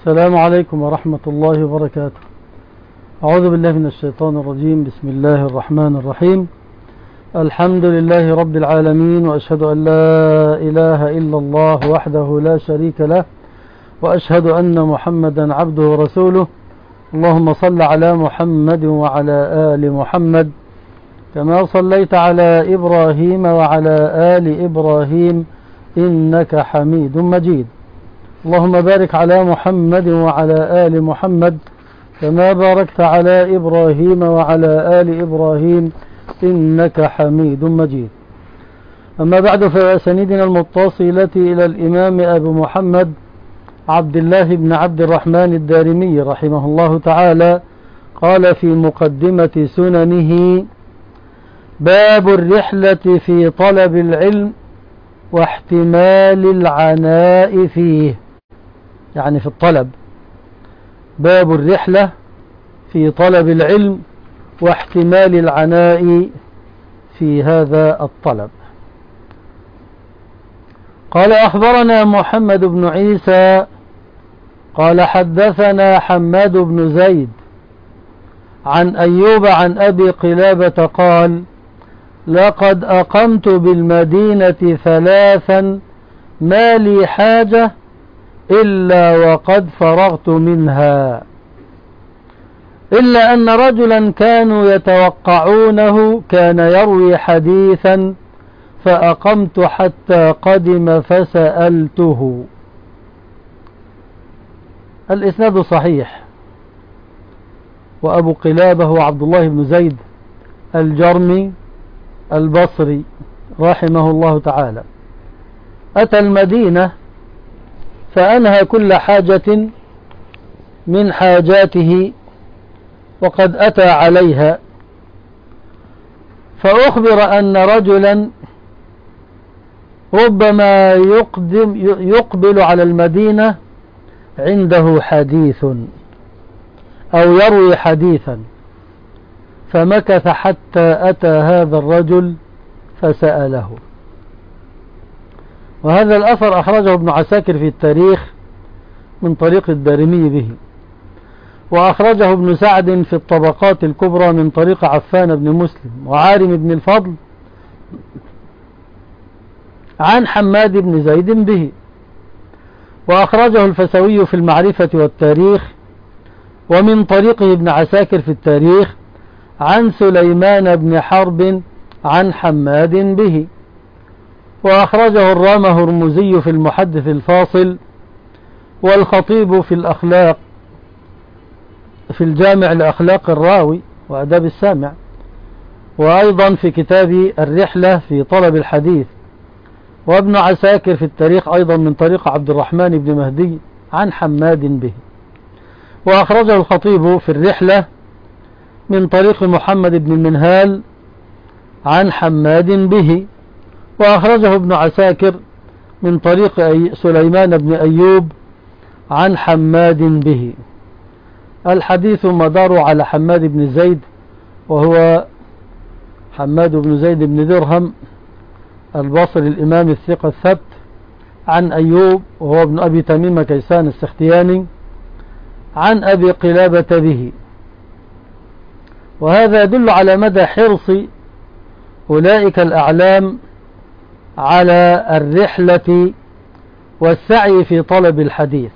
السلام عليكم ورحمة الله وبركاته. أعوذ بالله من الشيطان الرجيم. بسم الله الرحمن الرحيم. الحمد لله رب العالمين، وأشهد أن لا إله إلا الله وحده لا شريك له، وأشهد أن محمدا عبده ورسوله. اللهم صل على محمد وعلى آل محمد كما صليت على إبراهيم وعلى آل إبراهيم إنك حميد مجيد. اللهم بارك على محمد وعلى آل محمد كما باركت على إبراهيم وعلى آل إبراهيم إنك حميد مجيد. أما بعد، فأسانيدنا المتصلة إلى الإمام أبو محمد عبد الله بن عبد الرحمن الدارمي رحمه الله تعالى قال في مقدمة سننه: باب الرحلة في طلب العلم واحتمال العناء فيه، يعني في الطلب. باب الرحلة في طلب العلم واحتمال العناء في هذا الطلب. قال: أخبرنا محمد بن عيسى قال حدثنا حماد بن زيد عن أيوب عن أبي قلابة قال: لقد أقمت بالمدينة 3 ما لي حاجة إلا وقد فرغت منها، إلا أن رجلا كانوا يتوقعونه كان يروي حديثا فأقمت حتى قدم فسألته. الإسناد صحيح. وأبو قلابة هو عبد الله بن زيد الجرمي البصري رحمه الله تعالى. أتى المدينة فأنهى كل حاجة من حاجاته وقد أتى عليها، فأخبر أن رجلا ربما يقبل على المدينة عنده حديث أو يروي حديثا، فمكث حتى أتى هذا الرجل فسأله. وهذا الأثر أخرجه ابن عساكر في التاريخ من طريق الدارمي به، وأخرجه ابن سعد في الطبقات الكبرى من طريق عفان بن مسلم وعارم بن الفضل عن حماد بن زيد به، وأخرجه الفسوي في المعرفة والتاريخ، ومن طريقه ابن عساكر في التاريخ عن سليمان بن حرب عن حماد به، وأخرجه الرامهرمزي في المحدث الفاصل، والخطيب في الأخلاق في الجامع لأخلاق الراوي وأداب السامع، وأيضا في كتاب الرحلة في طلب الحديث، وابن عساكر في التاريخ أيضا من طريق عبد الرحمن بن مهدي عن حماد به، وأخرجه الخطيب في الرحلة من طريق محمد بن المنهال عن حماد به، وأخرجه ابن عساكر من طريق سليمان بن أيوب عن حماد به. الحديث مدار على حماد بن زيد، وهو حماد بن زيد بن درهم البصري الإمام الثقة الثبت، عن أيوب وهو ابن أبي تميم كيسان السختياني عن أبي قلابة به. وهذا يدل على مدى حرص أولئك الأعلام على الرحلة والسعي في طلب الحديث.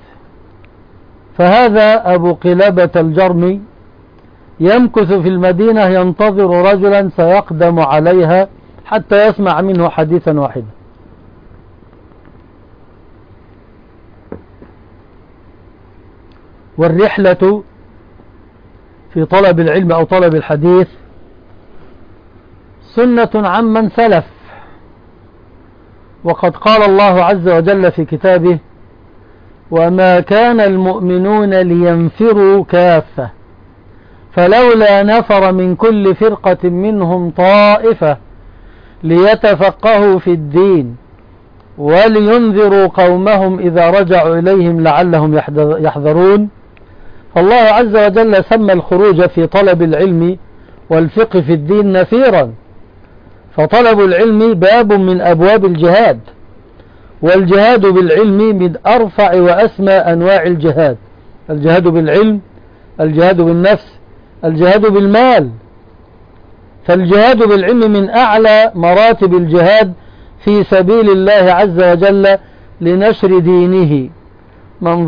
فهذا أبو قلابة الجرمي يمكث في المدينة ينتظر رجلا سيقدم عليها حتى يسمع منه حديثا واحدا. والرحلة في طلب العلم أو طلب الحديث سنة عمن سلف، وقد قال الله عز وجل في كتابه: وما كان المؤمنون لينفروا كافة فلولا نفر من كل فرقة منهم طائفة ليتفقهوا في الدين ولينذروا قومهم إذا رجعوا إليهم لعلهم يحذرون. فالله عز وجل سمى الخروج في طلب العلم والفقه في الدين نفيرا، فطلب العلم باب من أبواب الجهاد، والجهاد بالعلم من أرفع وأسمى أنواع الجهاد، الجهاد بالعلم، الجهاد بالنفس، الجهاد بالمال. فالجهاد بالعلم من أعلى مراتب الجهاد في سبيل الله عز وجل لنشر دينه. من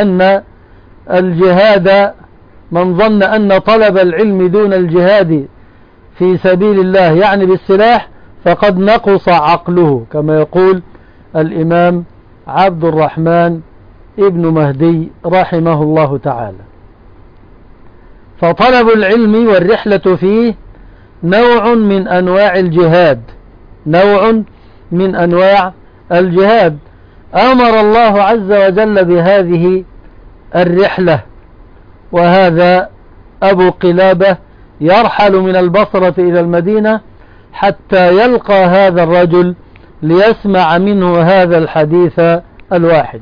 ظن أن طلب العلم دون الجهاد في سبيل الله يعني بالسلاح فقد نقص عقله، كما يقول الإمام عبد الرحمن ابن مهدي رحمه الله تعالى. فطلب العلم والرحلة فيه نوع من أنواع الجهاد، نوع من أنواع الجهاد. أمر الله عز وجل بهذه الرحلة. وهذا أبو قلابة يرحل من البصرة إلى المدينة حتى يلقى هذا الرجل ليسمع منه هذا الحديث الواحد.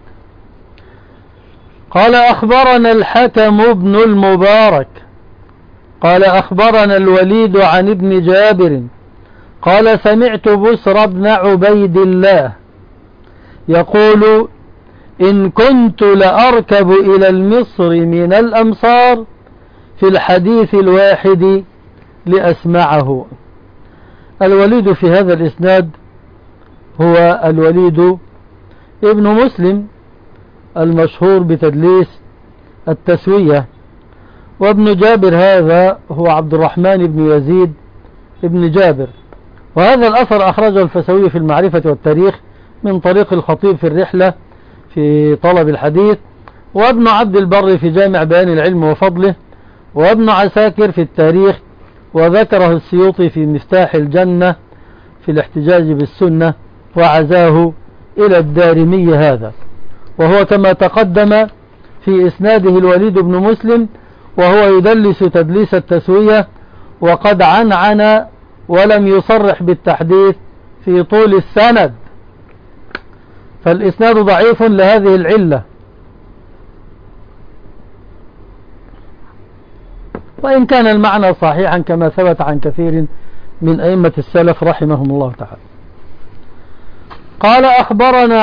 قال أخبرنا الحكم بن المبارك قال أخبرنا الوليد عن ابن جابر قال سمعت بسر بن عبيد الله يقول إن كنت لأركب إلى المصر من الأمصار في الحديث الواحد لأسمعه. الوليد في هذا الإسناد هو الوليد ابن مسلم المشهور بتدليس التسوية، وابن جابر هذا هو عبد الرحمن بن يزيد ابن جابر. وهذا الأثر أخرجه الفسوي في المعرفة والتاريخ من طريق الخطيب في الرحلة في طلب الحديث، وابن عبد البر في جامع بيان العلم وفضله، وابن عساكر في التاريخ، وذكره السيوطي في مفتاح الجنة في الاحتجاج بالسنة، وعزاه إلى الدارمي هذا. وهو كما تقدم في إسناده الوليد بن مسلم، وهو يدلس تدليس التسوية، وقد عنعن ولم يصرح بالتحديث في طول السند، فالإسناد ضعيف لهذه العلة. وإن كان المعنى صحيحا كما ثبت عن كثير من أئمة السلف رحمهم الله تعالى. قال أخبرنا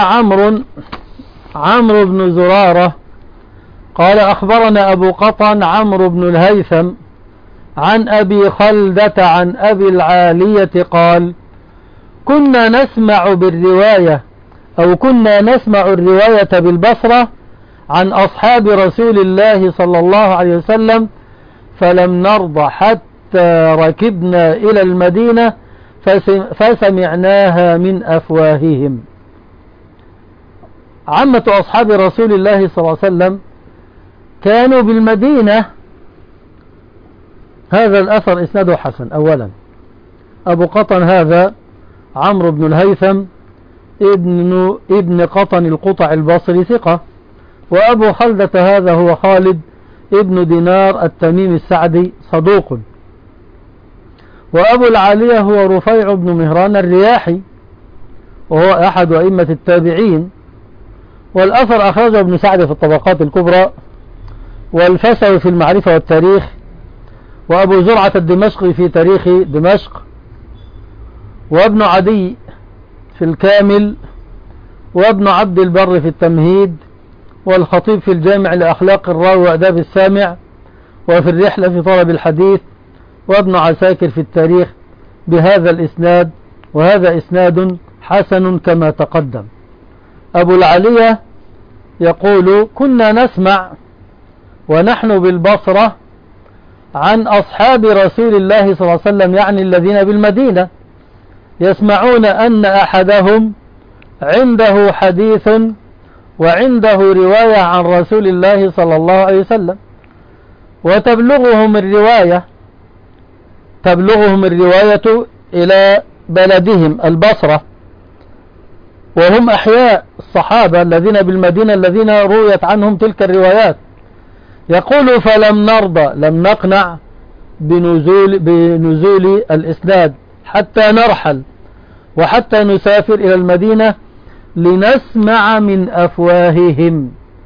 عمرو بن زرارة قال أخبرنا أبو قطن عمرو بن الهيثم عن أبي خلدة عن أبي العالية قال كنا نسمع الرواية بالبصرة عن أصحاب رسول الله صلى الله عليه وسلم، فلم نرضى حتى ركبنا إلى المدينة فسمعناها من أفواههم. عامة أصحاب رسول الله صلى الله عليه وسلم كانوا بالمدينة. هذا الأثر إسناده حسن. أولا أبو قطن هذا عمرو بن الهيثم ابن قطن القطع البصري ثقة، وأبو خلدة هذا هو خالد ابن دينار التميمي السعدي صدوق، وأبو العالية هو رفيع بن مهران الرياحي وهو أحد أئمة التابعين. والأثر أخرجه ابن سعد في الطبقات الكبرى، والفسوي في المعرفة والتاريخ، وأبو زرعة الدمشقي في تاريخ دمشق، وابن عدي في الكامل، وابن عبد البر في التمهيد، والخطيب في الجامع لأخلاق الراوي وأداب السامع، وفي الرحلة في طلب الحديث، وابن عساكر في التاريخ بهذا الإسناد، وهذا إسناد حسن كما تقدم. أبو العالية يقول كنا نسمع ونحن بالبصرة عن أصحاب رسول الله صلى الله عليه وسلم، يعني الذين بالمدينة، يسمعون أن أحدهم عنده حديث وعنده رواية عن رسول الله صلى الله عليه وسلم، وتبلغهم الرواية إلى بلدهم البصرة، وهم أحياء الصحابة الذين بالمدينة الذين رويت عنهم تلك الروايات. يقول فلم نرضى، لم نقنع بنزول الإسناد حتى نرحل وحتى نسافر إلى المدينة لنسمع من أفواههم.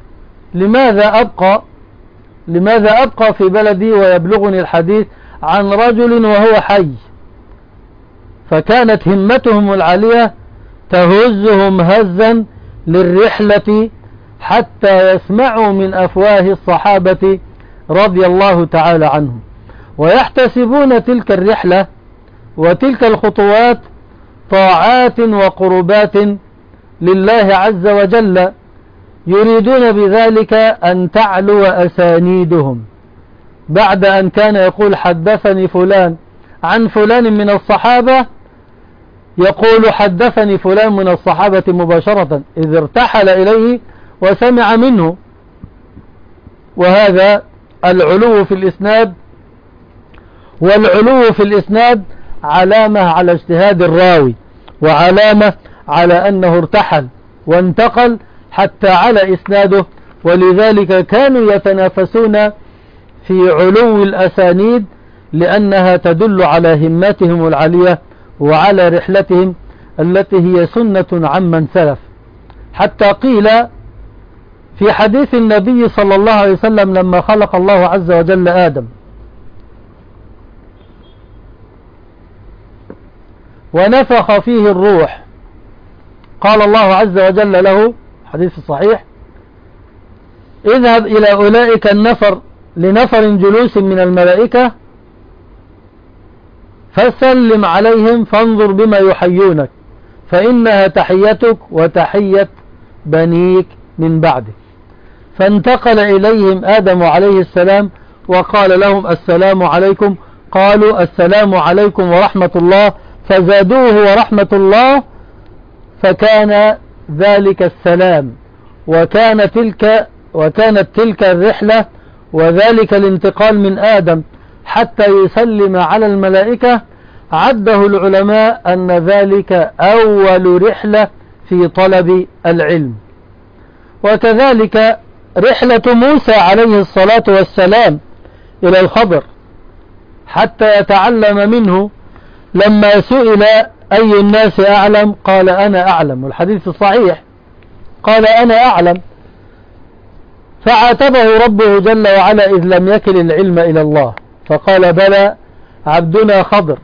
لماذا أبقى في بلدي ويبلغني الحديث عن رجل وهو حي؟ فكانت همتهم العالية تهزهم هزا للرحلة حتى يسمعوا من أفواه الصحابة رضي الله تعالى عنهم، ويحتسبون تلك الرحلة وتلك الخطوات طاعات وقربات لله عز وجل، يريدون بذلك أن تعلو أسانيدهم. بعد أن كان يقول حدثني فلان عن فلان من الصحابة، يقول حدثني فلان من الصحابة مباشرة إذ ارتحل إليه وسمع منه. وهذا العلو في الإسناد، والعلو في الإسناد علامة على اجتهاد الراوي، وعلامة على أنه ارتحل وانتقل حتى على إسناده. ولذلك كانوا يتنافسون في علو الأسانيد، لأنها تدل على همتهم العالية وعلى رحلتهم التي هي سنة عمن سلف. حتى قيل في حديث النبي صلى الله عليه وسلم لما خلق الله عز وجل آدم ونفخ فيه الروح، قال الله عز وجل له حديث الصحيح: اذهب إلى أولئك النفر لنفر جلوس من الملائكة فسلم عليهم فانظر بما يحيونك، فإنها تحيتك وتحية بنيك من بعده. فانتقل إليهم آدم عليه السلام وقال لهم: السلام عليكم. قالوا: السلام عليكم ورحمة الله، فزادوه ورحمة الله، فكان ذلك السلام. وكانت تلك الرحلة وذلك الانتقال من آدم حتى يسلم على الملائكة عده العلماء أن ذلك أول رحلة في طلب العلم. وكذلك رحلة موسى عليه الصلاة والسلام إلى الخضر حتى يتعلم منه، لما سئل أي الناس أعلم قال: أنا أعلم. والحديث الصحيح قال: أنا أعلم. فعاتبه ربه جل وعلا إذ لم يكل العلم إلى الله، فقال: بلى عبدنا خضر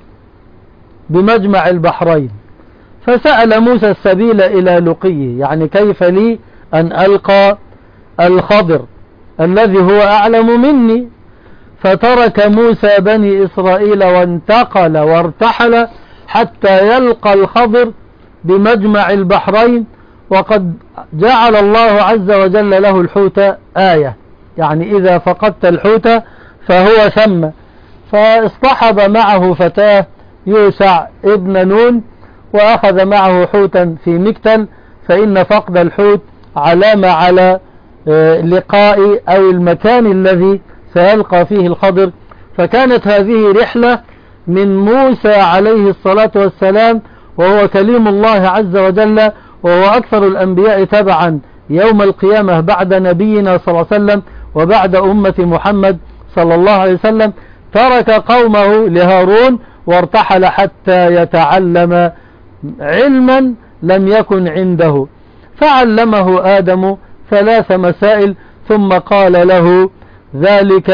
بمجمع البحرين. فسأل موسى السبيل إلى لقيه، يعني كيف لي أن ألقى الخضر الذي هو أعلم مني. فترك موسى بني إسرائيل وانتقل وارتحل حتى يلقى الخضر بمجمع البحرين، وقد جعل الله عز وجل له الحوت آية، يعني إذا فقدت الحوت فهو ثم. فاصطحب معه فتاه يوشع ابن نون وأخذ معه حوتا في مكتل، فإن فقد الحوت علامة على لقاء أو المكان الذي سيلقى فيه الخضر. فكانت هذه رحلة من موسى عليه الصلاة والسلام، وهو كليم الله عز وجل، وهو أكثر الأنبياء تبعا يوم القيامة بعد نبينا صلى الله عليه وسلم وبعد أمة محمد صلى الله عليه وسلم. ترك قومه لهارون وارتحل حتى يتعلم علما لم يكن عنده، فعلمه آدم 3 مسائل، ثم قال له ذلك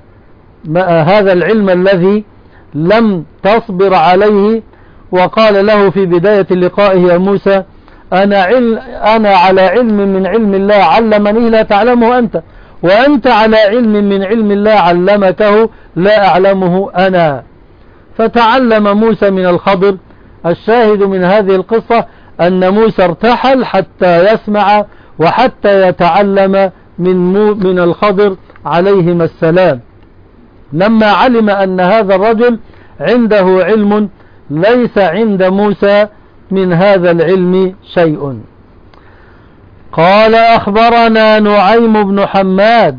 هذا العلم الذي لم تصبر عليه. وقال له في بداية لقائه: يا موسى أنا على علم من علم الله علمني لا تعلمه أنت، وأنت على علم من علم الله علمته لا أعلمه أنا. فتعلم موسى من الخضر. الشاهد من هذه القصة أن موسى ارتحل حتى يسمع وحتى يتعلم من الخضر عليهما السلام، لما علم أن هذا الرجل عنده علم ليس عند موسى من هذا العلم شيء. قال: أخبرنا نعيم بن حماد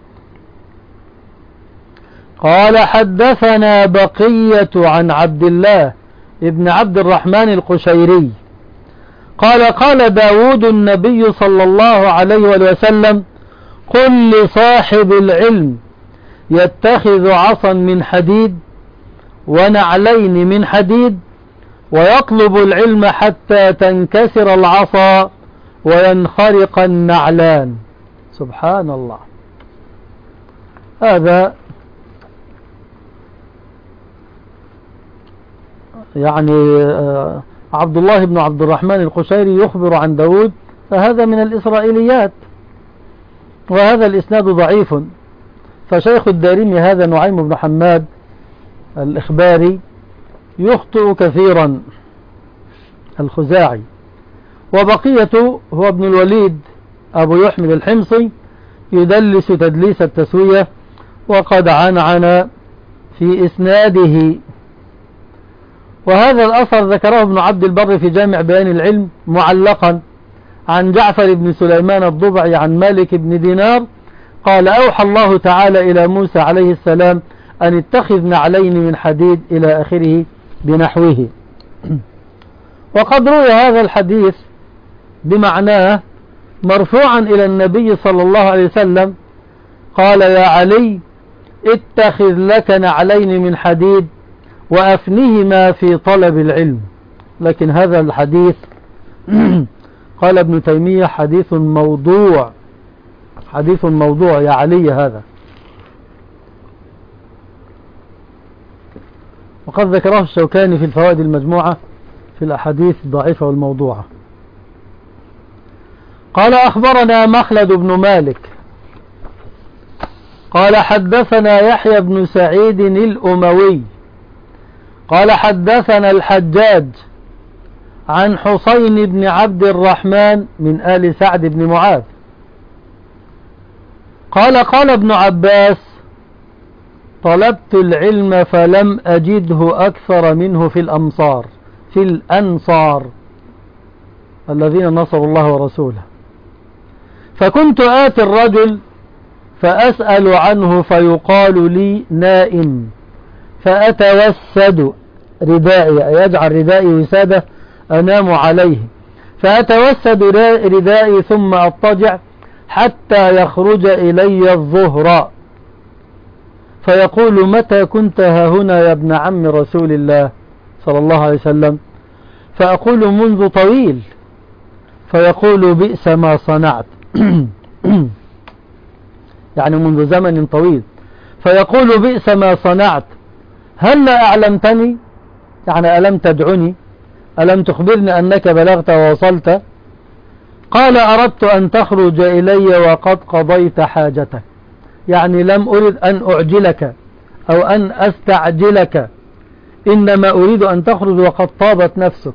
قال: حدثنا بقية عن عبد الله ابن عبد الرحمن القشيري قال: قال داود النبي صلى الله عليه وسلم: قل لصاحب العلم يتخذ عصا من حديد ونعلين من حديد ويطلب العلم حتى تنكسر العصا وينخرق النعلان. سبحان الله. هذا يعني عبد الله بن عبد الرحمن القشيري يخبر عن داود، فهذا من الإسرائيليات، وهذا الإسناد ضعيف، فشيخ الدارمي هذا نعيم بن حماد الإخباري يخطئ كثيرا الخزاعي، وبقية هو ابن الوليد أبو يحمد الحمصي يدلس تدليس التسوية، وقد عنعن في إسناده. وهذا الأثر ذكره ابن عبد البر في جامع بيان العلم معلقا عن جعفر بن سليمان الضبعي عن مالك بن دينار قال: أوحى الله تعالى إلى موسى عليه السلام أن اتخذ نعلين من حديد إلى آخره بنحوه. وقد روي هذا الحديث بمعناه مرفوعا إلى النبي صلى الله عليه وسلم قال: يا علي اتخذ لك نعلين من حديد وأفنهما في طلب العلم. لكن هذا الحديث قال ابن تيمية حديث موضوع، حديث موضوع يا علي هذا. وقد ذكره الشوكاني في الفوائد المجموعة في الأحاديث الضعيفة والموضوعة. قال: أخبرنا مخلد بن مالك قال: حدثنا يحيى بن سعيد الأموي قال: حدثنا الحجاج عن حسين بن عبد الرحمن من آل سعد بن معاذ قال: قال ابن عباس: طلبت العلم فلم أجده أكثر منه في الأنصار الذين نصروا الله ورسوله، فكنت آتي الرجل فأسأل عنه فيقال لي نائم، فأتوسد ردائي، يجعل ردائي وسادة أنام عليه، فأتوسد ردائي ثم أضطجع حتى يخرج إلي الظهر، فيقول: متى كنت هنا يا ابن عم رسول الله صلى الله عليه وسلم؟ فأقول: منذ طويل. فيقول: بئس ما صنعت يعني منذ زمن طويل. فيقول: بئس ما صنعت، هل أعلمتني؟ يعني ألم تدعني؟ ألم تخبرني أنك بلغت ووصلت؟ قال: أردت أن تخرج إلي وقد قضيت حاجتك، يعني لم أرد أن أعجلك أو أن أستعجلك، إنما أريد أن تخرج وقد طابت نفسك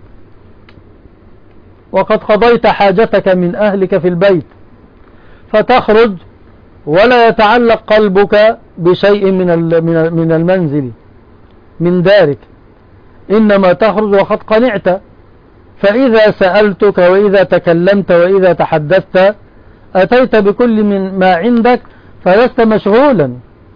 وقد قضيت حاجتك من أهلك في البيت، فتخرج ولا يتعلق قلبك بشيء من المنزل من دارك، إنما تخرج وقد قنعت، فإذا سألتك وإذا تكلمت وإذا تحدثت أتيت بكل من ما عندك فلست مشغولا.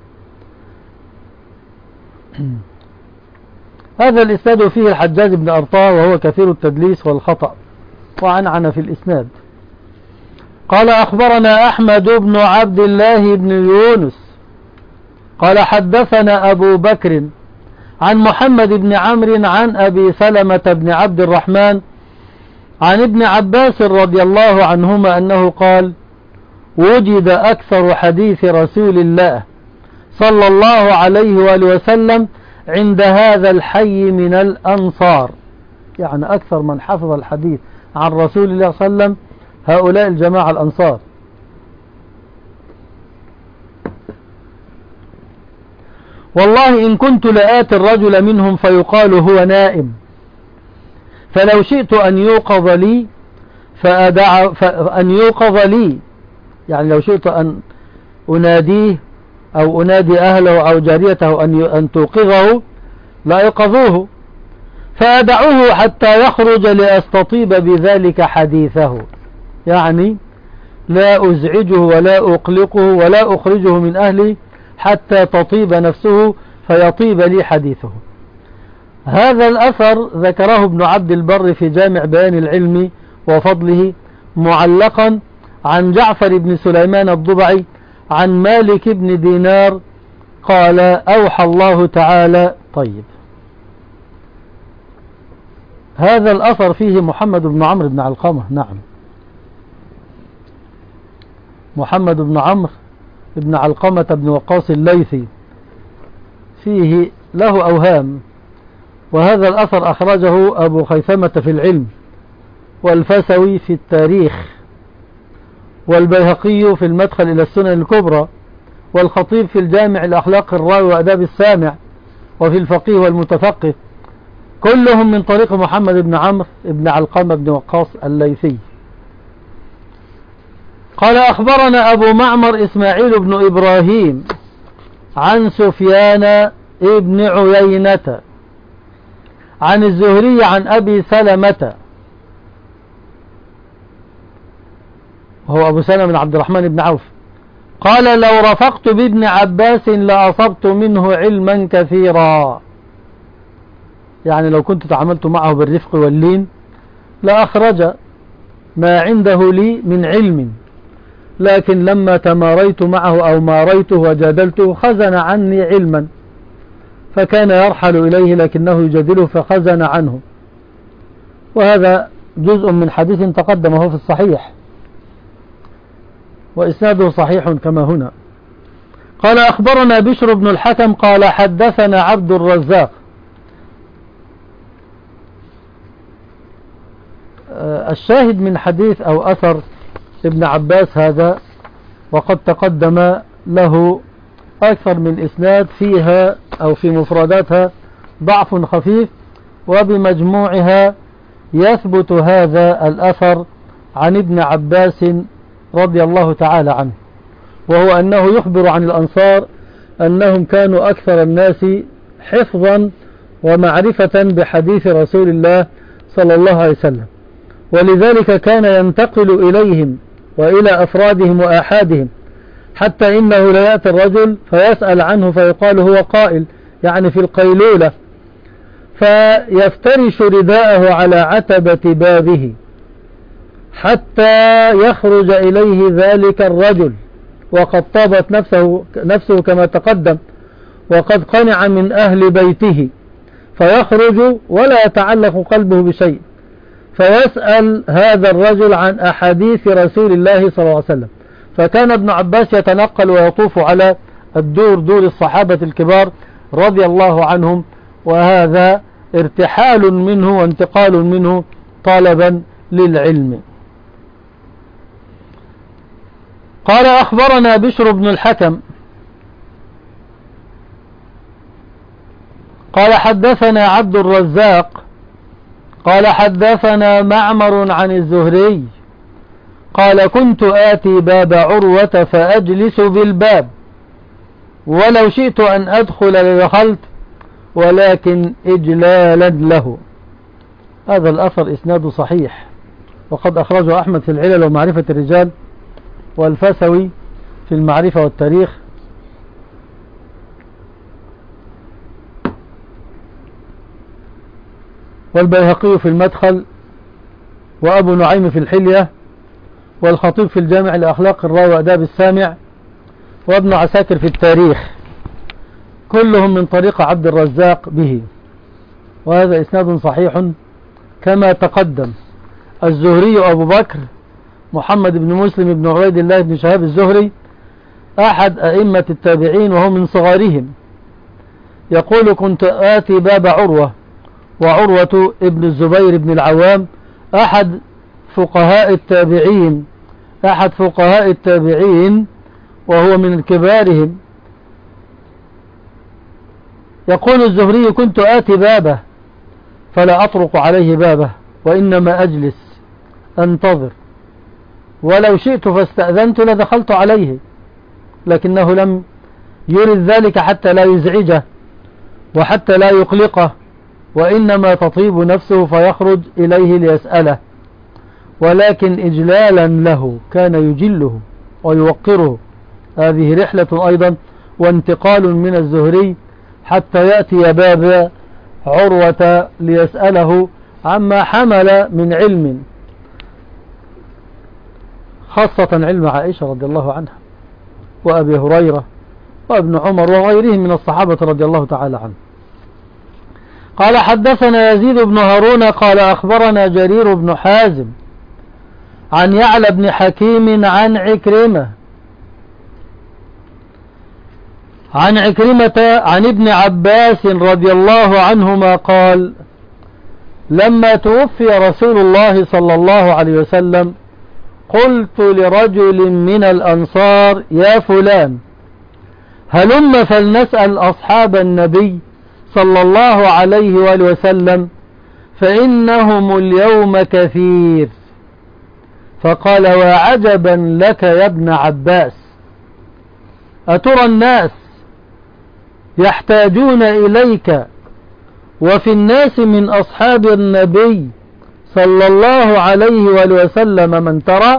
هذا الإسناد فيه الحجاج بن أرطاه وهو كثير التدليس والخطأ وعنعن في الإسناد. قال: أخبرنا أحمد بن عبد الله بن يونس قال: حدثنا أبو بكر عن محمد بن عمرو عن أبي سلمة بن عبد الرحمن عن ابن عباس رضي الله عنهما أنه قال: وجد أكثر حديث رسول الله صلى الله عليه وآله وسلم عند هذا الحي من الأنصار، يعني أكثر من حفظ الحديث عن رسول الله صلى الله عليه وسلم هؤلاء الجماعة الأنصار. والله إن كنت لآتي الرجل منهم فيقال هو نائم، فلو شئت أن يوقظ لي أن يوقظ لي، يعني لو شئت أن أناديه أو أنادي أهله أو جاريته أن توقظه لا يوقظوه، فأدعوه حتى يخرج لأستطيب بذلك حديثه، يعني لا أزعجه ولا أقلقه ولا أخرجه من أهلي حتى تطيب نفسه فيطيب لي حديثه. هذا الأثر ذكره ابن عبد البر في جامع بيان العلم وفضله معلقا عن جعفر بن سليمان الضبعي عن مالك بن دينار قال: أوحى الله تعالى. طيب، هذا الأثر فيه محمد بن عمرو بن علقمة. نعم، محمد بن عمرو بن علقمة بن وقاص الليثي فيه له أوهام، وهذا الأثر أخرجه أبو خيثمة في العلم والفسوي في التاريخ، والبيهقي في المدخل إلى السنن الكبرى، والخطيب في الجامع الأخلاق الراوي وأداب السامع، وفي الفقيه والمتفقه، كلهم من طريق محمد بن عمرو بن علقمة بن وقاص الليثي. قال أخبرنا أبو معمر إسماعيل بن إبراهيم عن سفيان ابن عيينة عن الزهري عن أبي سلمة، وهو أبو سلمة بن عبد الرحمن بن عوف، قال لو رفقت بابن عباس لأصبت منه علما كثيرا، يعني لو كنت تعاملت معه بالرفق واللين لأخرج ما عنده لي من علم، لكن لما تماريت معه أو ماريته وجادلته خزن عني علما، فكان يرحل إليه لكنه يجادله فخزن عنه. وهذا جزء من حديث تقدمه في الصحيح وإسناده صحيح كما هنا. قال أخبرنا بشر بن الحكم قال حدثنا عبد الرزاق. الشاهد من حديث أو أثر ابن عباس هذا وقد تقدم له أكثر من إسناد فيها أو في مفرداتها ضعف خفيف، وبمجموعها يثبت هذا الأثر عن ابن عباس رضي الله تعالى عنه، وهو أنه يخبر عن الأنصار أنهم كانوا أكثر الناس حفظا ومعرفة بحديث رسول الله صلى الله عليه وسلم، ولذلك كان ينتقل إليهم وإلى أفرادهم وآحادهم، حتى إنه لا يأتي الرجل فيسأل عنه فيقال هو قائل، يعني في القيلولة، فيفترش رداءه على عتبة بابه حتى يخرج إليه ذلك الرجل وقد طابت نفسه كما تقدم، وقد قنع من أهل بيته، فيخرج ولا يتعلق قلبه بشيء، فيسأل هذا الرجل عن أحاديث رسول الله صلى الله عليه وسلم. فكان ابن عباس يتنقل ويطوف على دور الصحابة الكبار رضي الله عنهم، وهذا ارتحال منه وانتقال منه طلبا للعلم. قال أخبرنا بشر بن الحكم قال حدثنا عبد الرزاق قال حدثنا معمر عن الزهري قال كنت آتي باب عروة فأجلس بالباب، ولو شئت أن أدخل لدخلت، ولكن إجلالا له. هذا الأثر إسناد صحيح، وقد أخرجه أحمد في العلل ومعرفة الرجال، والفسوي في المعرفة والتاريخ، والبيهقي في المدخل، وأبو نعيم في الحلية، والخطيب في الجامع لأخلاق الراوي وأداب السامع، وابن عساكر في التاريخ، كلهم من طريق عبد الرزاق به، وهذا إسناد صحيح كما تقدم. الزهري أبو بكر محمد بن مسلم بن عبيد الله بن شهاب الزهري أحد أئمة التابعين وهو من صغارهم، يقول كنت آتي باب عروة، وعروة ابن الزبير بن العوام أحد فقهاء التابعين وهو من كبارهم. يقول الزهري كنت آتي بابه فلا أطرق عليه بابه، وإنما أجلس أنتظر، ولو شئت فاستأذنت لدخلت عليه، لكنه لم يرد ذلك حتى لا يزعجه وحتى لا يقلقه، وإنما تطيب نفسه فيخرج إليه ليسأله، ولكن إجلالا له كان يجله ويوقره. هذه رحلة أيضا وانتقال من الزهري حتى يأتي باب عروة ليسأله عما حمل من علم، خاصة علم عائشة رضي الله عنها وأبي هريرة وابن عمر وغيرهم من الصحابة رضي الله تعالى عنه. قال حدثنا يزيد بن هارون قال أخبرنا جرير بن حازم عن يعلى بن حكيم عن عكرمة عن ابن عباس رضي الله عنهما قال لما توفي رسول الله صلى الله عليه وسلم قلت لرجل من الأنصار يا فلان هلم فلنسأل أصحاب النبي صلى الله عليه وآله وسلم فإنهم اليوم كثير. فقال وعجبا لك يا ابن عباس، أترى الناس يحتاجون إليك وفي الناس من أصحاب النبي صلى الله عليه وآله وسلم من ترى؟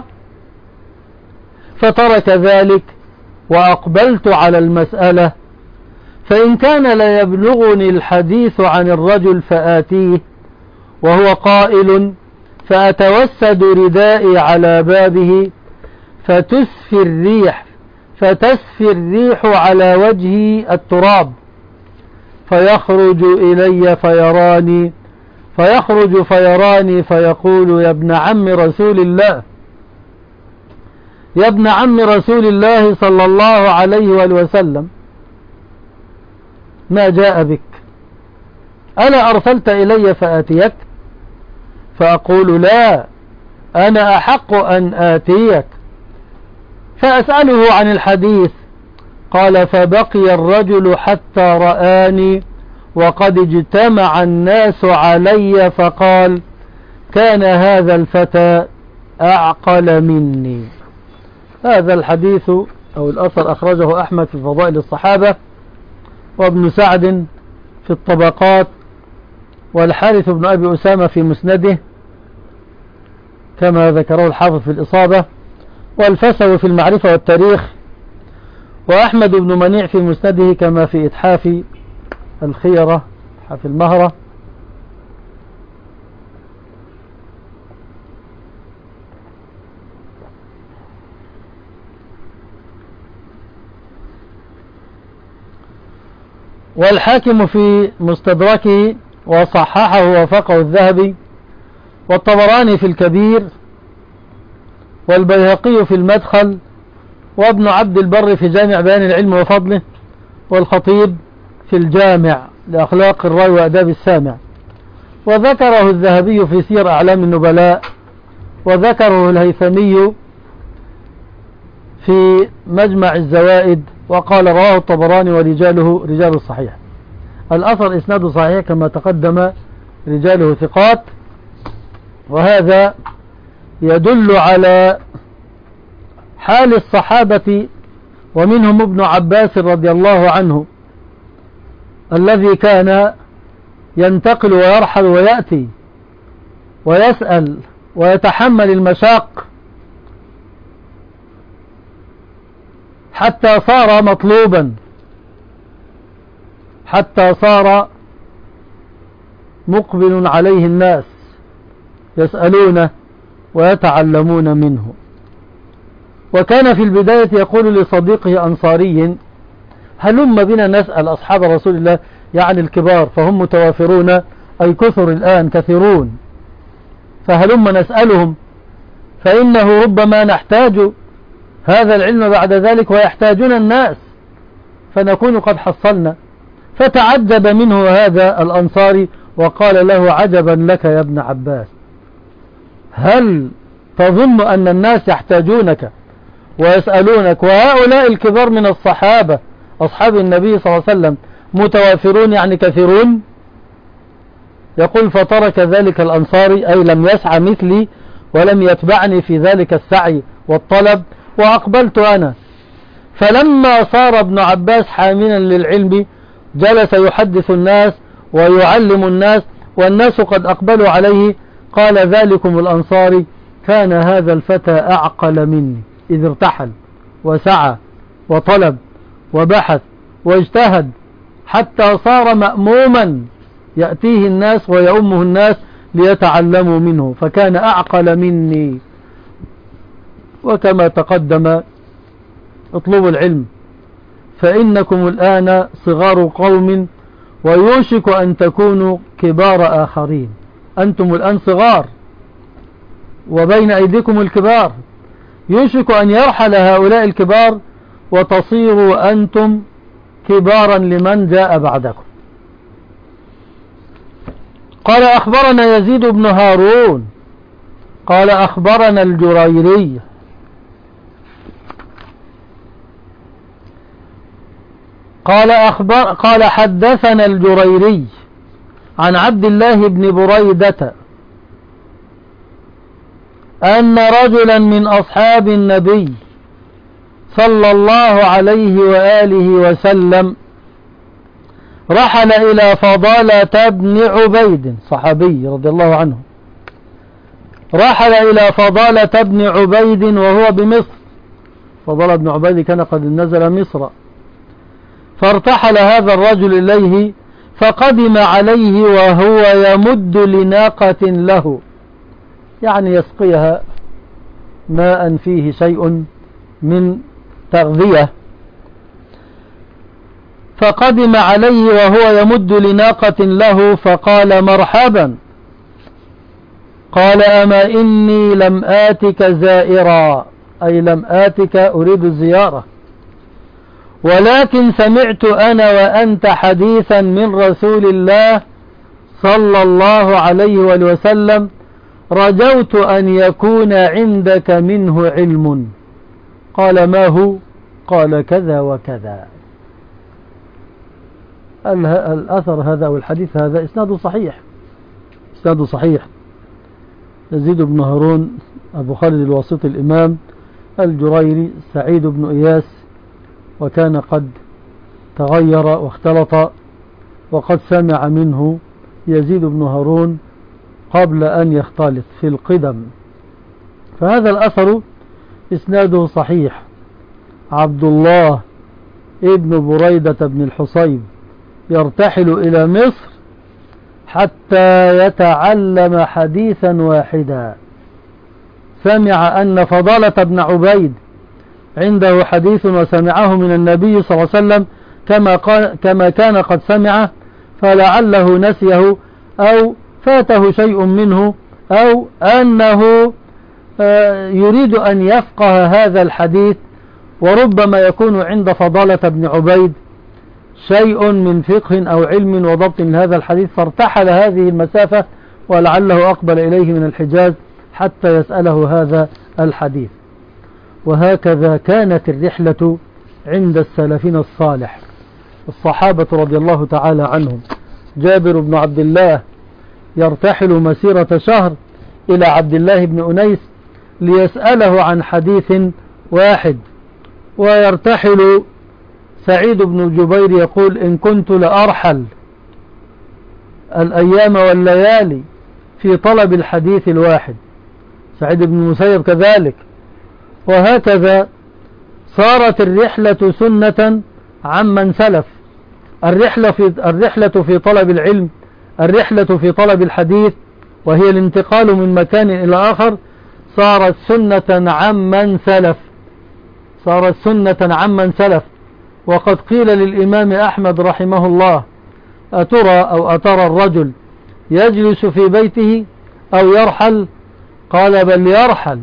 فترك ذلك وأقبلت على المسألة، فإن كان لا يبلغني الحديث عن الرجل فآتيه وهو قائل فأتوسد ردائي على بابه فتسفي الريح على وجهي التراب فيخرج إلي فيراني فيقول يا ابن عم رسول الله، يا ابن عم رسول الله صلى الله عليه وآله وسلم، ما جاء بك؟ ألا أرسلت إلي فآتيك؟ فأقول لا، أنا أحق أن آتيك. فأسأله عن الحديث، قال فبقي الرجل حتى رآني وقد اجتمع الناس علي فقال كان هذا الفتى أعقل مني. هذا الحديث أو الأثر أخرجه أحمد في فضائل الصحابة، وابن سعد في الطبقات، والحارث بن أبي أسامة في مسنده كما ذكره الحافظ في الإصابة، والفسوي في المعرفة والتاريخ، وأحمد بن منيع في مسنده كما في إتحاف الخيرة إتحاف المهرة. والحاكم في مستدركه وصححه ووافقه الذهبي، والطبراني في الكبير، والبيهقي في المدخل، وابن عبد البر في جامع بيان العلم وفضله، والخطيب في الجامع لأخلاق الراوي وأداب السامع. وذكره الذهبي في سير أعلام النبلاء، وذكره الهيثمي في مجمع الزوائد، وقال رواه الطبراني ورجاله رجال الصحيح. الأثر إسناده صحيح كما تقدم، رجاله ثقات، وهذا يدل على حال الصحابة، ومنهم ابن عباس رضي الله عنه الذي كان ينتقل ويرحل ويأتي ويسأل ويتحمل المشاق حتى صار مطلوبا، حتى صار مقبل عليه الناس يسألونه ويتعلمون منه. وكان في البداية يقول لصديقه أنصاري هلم بنا نسأل أصحاب رسول الله، يعني الكبار، فهم متوافرون أي كثر الآن كثيرون، فهلم نسألهم فإنه ربما نحتاج هذا العلم بعد ذلك ويحتاجون الناس فنكون قد حصلنا. فتعجب منه هذا الأنصاري وقال له عجبا لك يا ابن عباس، هل تظن أن الناس يحتاجونك ويسألونك وهؤلاء الكبار من الصحابة أصحاب النبي صلى الله عليه وسلم متوافرون يعني كثيرون؟ يقول فترك ذلك الأنصاري أي لم يسعى مثلي ولم يتبعني في ذلك السعي والطلب، وأقبلت أنا. فلما صار ابن عباس حاملا للعلم جلس يحدث الناس ويعلم الناس والناس قد أقبلوا عليه. قال ذلكم الأنصاري كان هذا الفتى أعقل مني، إذ ارتحل وسعى وطلب وبحث واجتهد حتى صار مأموما يأتيه الناس ويؤمه الناس ليتعلموا منه، فكان أعقل مني. وكما تقدم اطلبوا العلم فإنكم الآن صغار قوم ويوشك أن تكونوا كبار آخرين. أنتم الآن صغار وبين أيديكم الكبار، يوشك أن يرحل هؤلاء الكبار وتصيروا أنتم كبارا لمن جاء بعدكم. قال أخبرنا يزيد بن هارون قال أخبرنا الجريري قال حدثنا الجريري عن عبد الله بن بريدة أن رجلا من أصحاب النبي صلى الله عليه وآله وسلم رحل إلى فضالة بن عبيد، صحابي رضي الله عنه، رحل إلى فضالة بن عبيد وهو بمصر. فضالة بن عبيد كان قد نزل مصر، فارتحل هذا الرجل إليه فقدم عليه وهو يمد لناقة له، يعني يسقيها ماء فيه شيء من تغذية. فقدم عليه وهو يمد لناقة له فقال مرحبا. قال أما إني لم آتك زائرا، أي لم آتك أريد الزيارة، ولكن سمعت أنا وأنت حديثا من رسول الله صلى الله عليه وسلم رجوت أن يكون عندك منه علم. قال ما هو؟ قال كذا وكذا. الأثر هذا والحديث هذا إسناده صحيح، إسناده صحيح. يزيد بن هارون أبو خالد الواسطي الإمام، الجريري سعيد بن إياس، وكان قد تغير واختلط، وقد سمع منه يزيد بن هارون قبل أن يختلط في القدم. فهذا الأثر إسناده صحيح. عبد الله ابن بريدة بن الحصيب يرتحل إلى مصر حتى يتعلم حديثا واحدا. سمع أن فضالة بن عبيد عنده حديث وسمعه من النبي صلى الله عليه وسلم كما كان قد سمعه، فلعله نسيه أو فاته شيء منه، أو أنه يريد أن يفقه هذا الحديث، وربما يكون عند فضالة بن عبيد شيء من فقه أو علم وضبط من هذا الحديث، فارتحل هذه المسافة ولعله أقبل إليه من الحجاز حتى يسأله هذا الحديث. وهكذا كانت الرحلة عند السلفين الصالح الصحابة رضي الله تعالى عنهم. جابر بن عبد الله يرتحل مسيرة شهر إلى عبد الله بن أنيس ليسأله عن حديث واحد، ويرتحل سعيد بن جبير يقول إن كنت لأرحل الأيام والليالي في طلب الحديث الواحد. سعيد بن المسيب كذلك. وهكذا صارت الرحلة سنة عمن سلف. الرحلة في طلب العلم، الرحلة في طلب الحديث، وهي الانتقال من مكان إلى آخر، صارت سنة عمن سلف، صارت سنة عمن سلف. وقد قيل للإمام أحمد رحمه الله أترى الرجل يجلس في بيته أو يرحل؟ قال بل يرحل،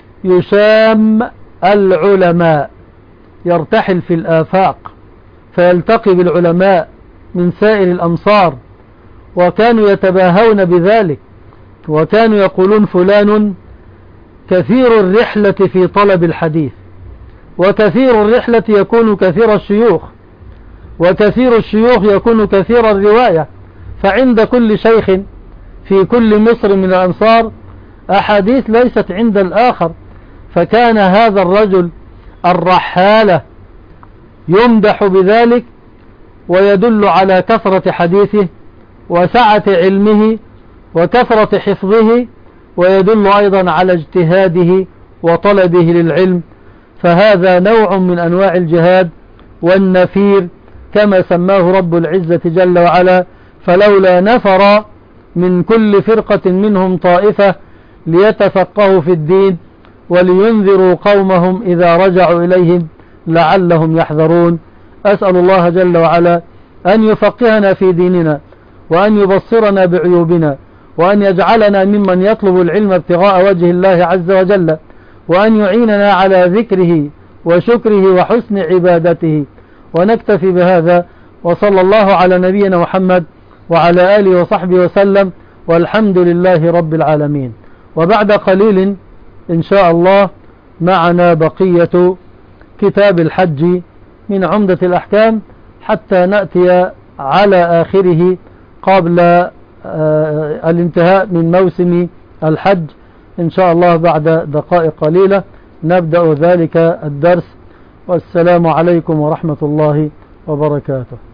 يشام العلماء، يرتحل في الآفاق فيلتقي بالعلماء من سائر الأمصار. وكانوا يتباهون بذلك، وكانوا يقولون فلان كثير الرحلة في طلب الحديث، وكثير الرحلة يكون كثير الشيوخ، وكثير الشيوخ يكون كثير الرواية. فعند كل شيخ في كل مصر من الأمصار أحاديث ليست عند الآخر. فكان هذا الرجل الرحالة يمدح بذلك، ويدل على كثرة حديثه وسعة علمه وكثرة حفظه، ويدل أيضا على اجتهاده وطلبه للعلم. فهذا نوع من أنواع الجهاد والنفير كما سماه رب العزة جل وعلا. فلولا نفر من كل فرقة منهم طائفة ليتفقهوا في الدين ولينذروا قومهم إذا رجعوا إليهم لعلهم يحذرون. أسأل الله جل وعلا أن يفقهنا في ديننا، وأن يبصرنا بعيوبنا، وأن يجعلنا ممن يطلب العلم ابتغاء وجه الله عز وجل، وأن يعيننا على ذكره وشكره وحسن عبادته. ونكتفي بهذا، وصلى الله على نبينا محمد وعلى آله وصحبه وسلم، والحمد لله رب العالمين. وبعد قليل إن شاء الله معنا بقية كتاب الحج من عمدة الأحكام حتى نأتي على آخره قبل الانتهاء من موسم الحج إن شاء الله. بعد دقائق قليلة نبدأ ذلك الدرس، والسلام عليكم ورحمة الله وبركاته.